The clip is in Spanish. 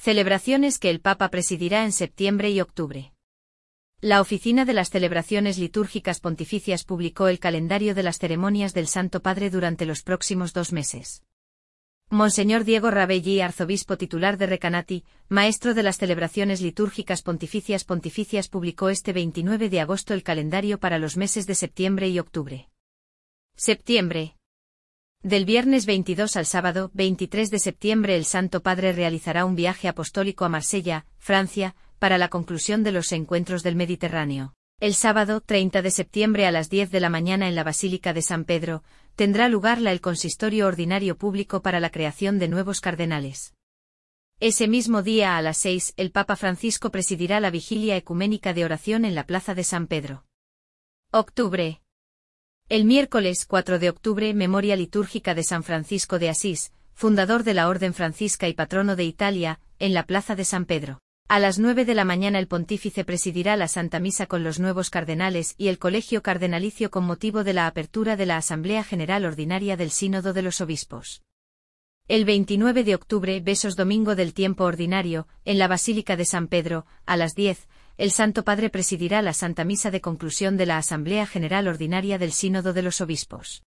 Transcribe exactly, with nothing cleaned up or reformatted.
Celebraciones que el Papa presidirá en septiembre y octubre. La Oficina de las Celebraciones Litúrgicas Pontificias publicó el calendario de las ceremonias del Santo Padre durante los próximos dos meses. Monseñor Diego Rabelli, arzobispo titular de Recanati, maestro de las celebraciones litúrgicas pontificias pontificias, publicó este veintinueve de agosto el calendario para los meses de septiembre y octubre. Septiembre. Del viernes veintidós al sábado veintitrés de septiembre el Santo Padre realizará un viaje apostólico a Marsella, Francia, para la conclusión de los encuentros del Mediterráneo. El sábado treinta de septiembre a las diez de la mañana en la Basílica de San Pedro, tendrá lugar la el consistorio ordinario público para la creación de nuevos cardenales. Ese mismo día a las seis el Papa Francisco presidirá la vigilia ecuménica de oración en la Plaza de San Pedro. Octubre. El miércoles cuatro de octubre, memoria litúrgica de San Francisco de Asís, fundador de la Orden Francisca y patrono de Italia, en la Plaza de San Pedro. A las nueve de la mañana el pontífice presidirá la Santa Misa con los nuevos cardenales y el colegio cardenalicio con motivo de la apertura de la Asamblea General Ordinaria del Sínodo de los Obispos. El veintinueve de octubre, besos domingo del tiempo ordinario, en la Basílica de San Pedro, a las diez, el Santo Padre presidirá la Santa Misa de conclusión de la Asamblea General Ordinaria del Sínodo de los Obispos.